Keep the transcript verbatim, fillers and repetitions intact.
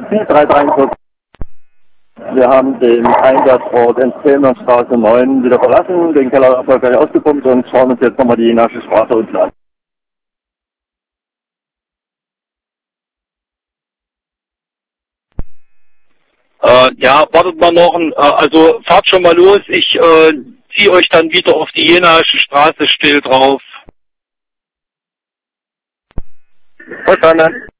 vier drei drei eins. Wir haben den Einsatzort Enz-Zellner-Straße neun wieder verlassen, den Keller erfolgreich ausgepumpt und schauen uns jetzt nochmal die Jenasche Straße unten an. Äh, ja, wartet mal noch, äh, also fahrt schon mal los, ich äh, ziehe euch dann wieder auf die Jenasche Straße still drauf. Verstanden.